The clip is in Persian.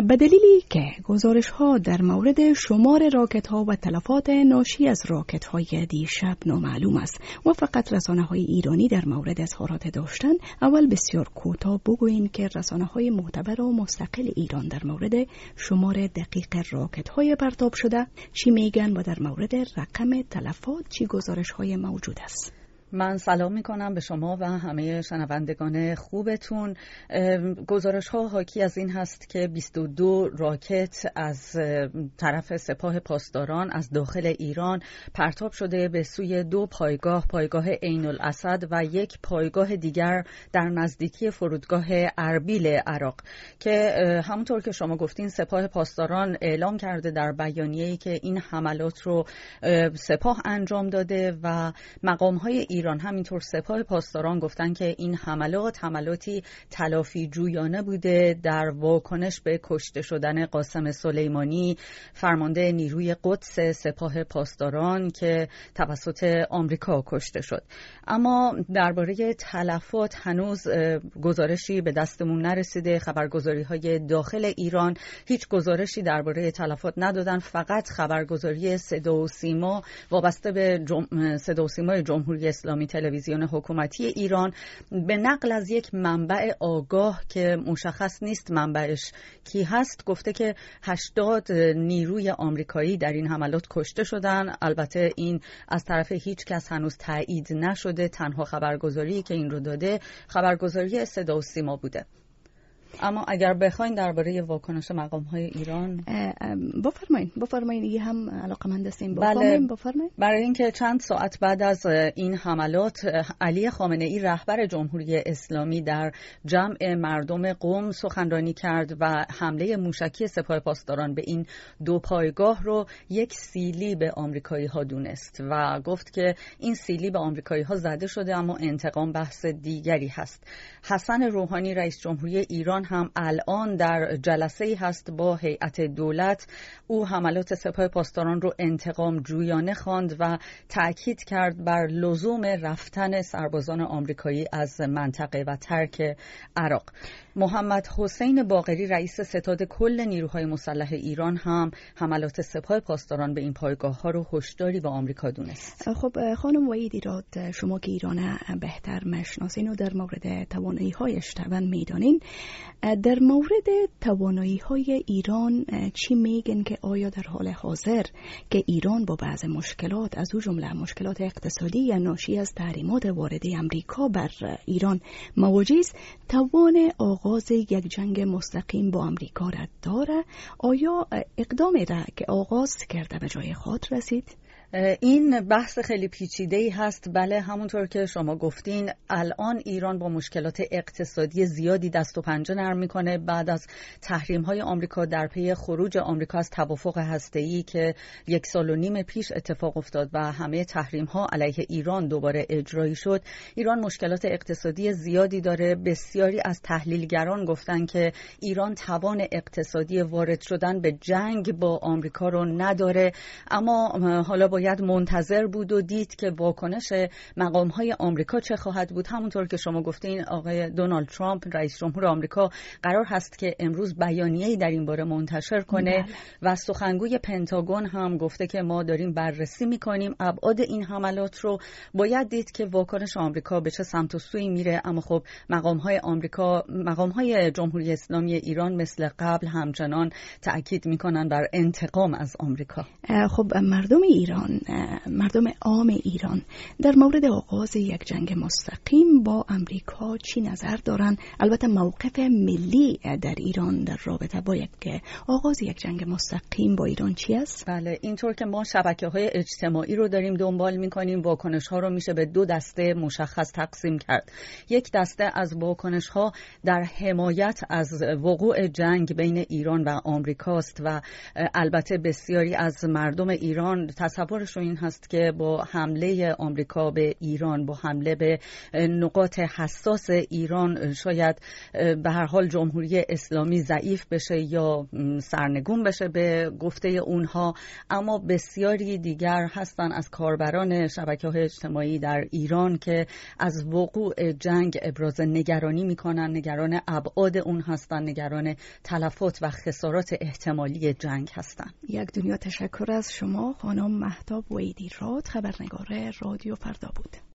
به دلیلی که گزارش‌ها در مورد شمار راکت‌ها و تلفات ناشی از راکت‌های دیشب نامعلوم است و فقط رسانه‌های ایرانی در مورد اظهارات داشتند، اول بسیار کوتاه بگوییم که رسانه‌های معتبر و مستقل ایران در مورد شمار دقیق راکت‌های پرتاب شده چی میگن و در مورد رقم تلفات چی گزارش‌های موجود است. من سلام میکنم به شما و همه شنوندگان خوبتون. گزارش ها حاکی از این هست که 22 راکت از طرف سپاه پاسداران از داخل ایران پرتاب شده به سوی 2 پایگاه عین الاسد و یک پایگاه دیگر در نزدیکی فرودگاه اربیل عراق که همونطور که شما گفتین سپاه پاسداران اعلام کرده در بیانیه‌ای که این حملات رو سپاه انجام داده و مقام های ایران همینطور سپاه پاسداران گفتن که این حملاتی تلافی جویانه بوده در واکنش به کشته شدن قاسم سلیمانی فرمانده نیروی قدس سپاه پاسداران که توسط آمریکا کشته شد. اما درباره تلفات هنوز گزارشی به دستمون نرسیده. خبرگزاری‌های داخل ایران هیچ گزارشی درباره تلفات ندادن، فقط خبرگزاری صدا و سیما وابسته به صدا و سیمای جمهوری اسلامی تلویزیون حکومتی ایران به نقل از یک منبع آگاه که مشخص نیست منبعش کی هست گفته که 80 نیروی آمریکایی در این حملات کشته شدن. البته این از طرف هیچ کس هنوز تایید نشده. تنها خبرگزاری که این رو داده خبرگزاری صدا و سیما بوده. اما اگر بخواین درباره واکنش مقام‌های ایران بفرمایید یه هم علاقه‌مند هستیم. بفرمایید. برای اینکه چند ساعت بعد از این حملات علی خامنه‌ای رهبر جمهوری اسلامی در جمع مردم قم سخنرانی کرد و حمله موشکی سپاه پاسداران به این 2 پایگاه رو یک سیلی به آمریکایی‌ها دونست و گفت که این سیلی به آمریکایی‌ها زده شده اما انتقام بحث دیگری هست. حسن روحانی رئیس جمهوری ایران هم الان در جلسه‌ای هست با هیئت دولت. او حملات سپاه پاسداران رو انتقام جویانه خواند و تأکید کرد بر لزوم رفتن سربازان آمریکایی از منطقه و ترک عراق. محمد حسین باقری رئیس ستاد کل نیروهای مسلح ایران هم حملات سپاه پاسداران به این پایگاه‌ها رو هشداری به آمریکا دونست. خب خانم وحید ایراد، شما که ایران بهتر میشناسین و در مورد توانایی‌هایش طبعا میدانین، در مورد توانایی‌های ایران چی میگن که آیا در حال حاضر که ایران با بعض مشکلات از او جمله مشکلات اقتصادی یا ناشی از تحریمات وارده امریکا بر ایران مواجه است، توان آغاز یک جنگ مستقیم با امریکا را داره؟ آیا اقدامی را که آغاز کرده به جای خود رسید؟ این بحث خیلی پیچیده‌ای هست. بله، همونطور که شما گفتین الان ایران با مشکلات اقتصادی زیادی دست و پنجه نرم میکنه بعد از تحریم‌های آمریکا در پی خروج آمریکا از توافق هسته‌ای که 1.5 سال پیش اتفاق افتاد و همه تحریم‌ها علیه ایران دوباره اجرایی شد. ایران مشکلات اقتصادی زیادی داره. بسیاری از تحلیلگران گفتن که ایران توان اقتصادی وارد شدن به جنگ با آمریکا رو نداره، اما حالا باید منتظر بود و دید که واکنش مقام‌های آمریکا چه خواهد بود. همونطور که شما گفتین آقای دونالد ترامپ رئیس جمهور آمریکا قرار هست که امروز بیانیه‌ای در این باره منتشر کنه و سخنگوی پنتاگون هم گفته که ما داریم بررسی می‌کنیم ابعاد این حملات رو. باید دید که واکنش آمریکا به چه سمت و سوی میره. اما خب مقام‌های جمهوری اسلامی ایران مثل قبل همچنان تأکید می‌کنن بر انتقام از آمریکا. خب مردم عام ایران در مورد آغاز یک جنگ مستقیم با امریکا چی نظر دارن؟ البته موقف ملی در ایران در رابطه با آغاز یک جنگ مستقیم با ایران چی است؟ بله، اینطور که ما شبکه‌های اجتماعی رو داریم دنبال می‌کنیم، واکنش‌ها رو میشه به 2 دسته مشخص تقسیم کرد. یک دسته از واکنش‌ها در حمایت از وقوع جنگ بین ایران و آمریکاست و البته بسیاری از مردم ایران تصور انتظارشون این هست که با حمله آمریکا به ایران، با حمله به نقاط حساس ایران، شاید به هر حال جمهوری اسلامی ضعیف بشه یا سرنگون بشه به گفته اونها. اما بسیاری دیگر هستن از کاربران شبکه‌های اجتماعی در ایران که از وقوع جنگ ابراز نگرانی میکنن، نگران ابعاد اون هستن، نگران تلفات و خسارات احتمالی جنگ هستن. یک دنیا تشکر از شما خانم مهتاب ویدی راد، خبرنگار رادیو فردا بود.